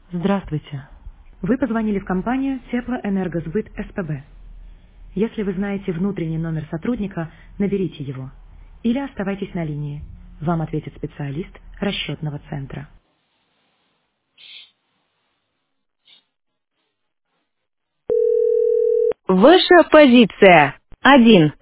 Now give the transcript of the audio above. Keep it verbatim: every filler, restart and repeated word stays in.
Здравствуйте. Вы позвонили в компанию Теплоэнергосбыт СПБ. Если вы знаете внутренний номер сотрудника, наберите его. Или оставайтесь на линии. Вам ответит специалист расчетного центра. Ваша позиция. Один.